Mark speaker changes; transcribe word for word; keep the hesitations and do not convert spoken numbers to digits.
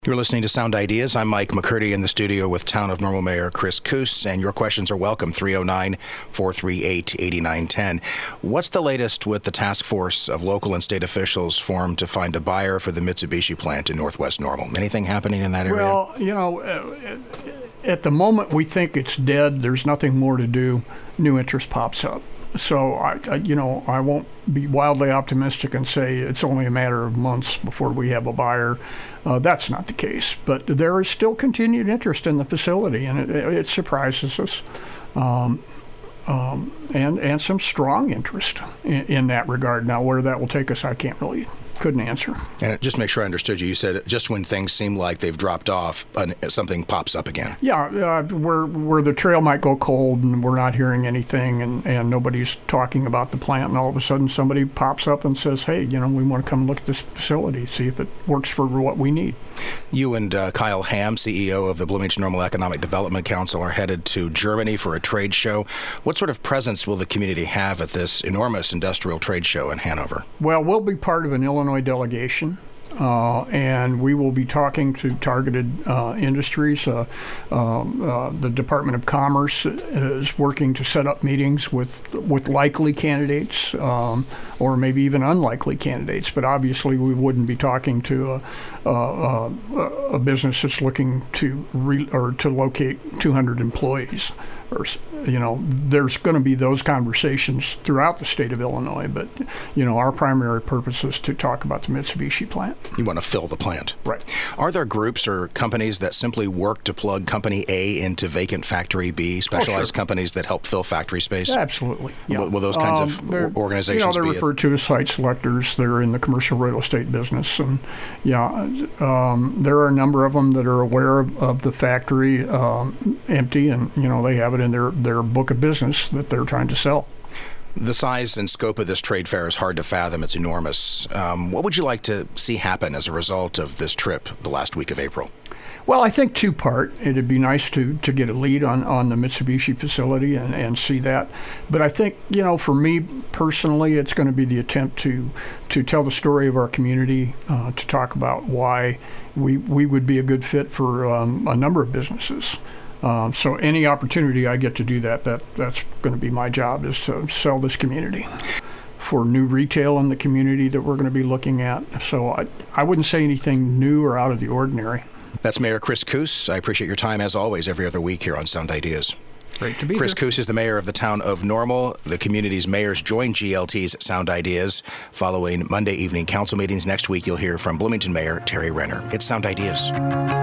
Speaker 1: You're listening to Sound Ideas. I'm Mike McCurdy in the studio with Town of Normal Mayor Chris Koos, and your questions are welcome, three oh nine, four three eight, eight nine one zero. What's the latest with the task force of local and state officials formed to find a buyer for the Mitsubishi plant in Northwest Normal? Anything happening in that area?
Speaker 2: Well, you know, uh, at the moment we think it's dead. There's nothing more to do. New interest pops up. So, I, I, you know, I won't be wildly optimistic and say it's only a matter of months before we have a buyer. Uh, that's not the case. But there is still continued interest in the facility, and it, it surprises us. Um, um, and, and some strong interest in, in that regard. Now, where that will take us, I can't really, couldn't answer.
Speaker 1: And just to make sure I understood you, you said just when things seem like they've dropped off, something pops up again.
Speaker 2: Yeah, uh, where where the trail might go cold and we're not hearing anything and, and nobody's talking about the plant, and all of a sudden somebody pops up and says, hey, you know, we want to come look at this facility, see if it works for what we need.
Speaker 1: You and uh, Kyle Ham, C E O of the Bloomington Normal Economic Development Council, are headed to Germany for a trade show. What sort of presence will the community have at this enormous industrial trade show in Hanover?
Speaker 2: Well, we'll be part of an Illinois delegation. Uh, and we will be talking to targeted uh, industries. Uh, um, uh, the Department of Commerce is working to set up meetings with with likely candidates, um, or maybe even unlikely candidates. But obviously, we wouldn't be talking to a, a, a, a business that's looking to re, or to locate two hundred employees. Or, you know, there's going to be those conversations throughout the state of Illinois, but, you know, our primary purpose is to talk about the Mitsubishi plant.
Speaker 1: You want to fill the plant.
Speaker 2: Right.
Speaker 1: Are there groups or companies that simply work to plug Company A into vacant Factory B, specialized oh, sure. companies that help fill factory space?
Speaker 2: Absolutely. Yeah.
Speaker 1: Will, will those kinds
Speaker 2: um,
Speaker 1: of organizations
Speaker 2: you know, they're
Speaker 1: be
Speaker 2: referred to as site selectors. They're in the commercial real estate business. And, yeah, um, there are a number of them that are aware of, of the factory um, empty, and, you know, they have it in their, their book of business that they're trying to sell.
Speaker 1: The size and scope of this trade fair is hard to fathom. It's enormous. Um, what would you like to see happen as a result of this trip the last week of April?
Speaker 2: Well, I think two-part. It'd be nice to, to get a lead on, on the Mitsubishi facility and, and see that. But I think, you know, for me personally, it's going to be the attempt to to tell the story of our community, uh, to talk about why we, we would be a good fit for um, a number of businesses. Um, so any opportunity I get to do that, that that's going to be my job, is to sell this community for new retail in the community that we're going to be looking at. So I, I wouldn't say anything new or out of the ordinary.
Speaker 1: That's Mayor Chris Koos. I appreciate your time, as always, every other week here on Sound Ideas.
Speaker 2: Great to be
Speaker 1: Chris
Speaker 2: here.
Speaker 1: Koos is the mayor of the town of Normal. The community's mayors join G L T's Sound Ideas following Monday evening council meetings. Next week, you'll hear from Bloomington Mayor Terry Renner. It's Sound Ideas.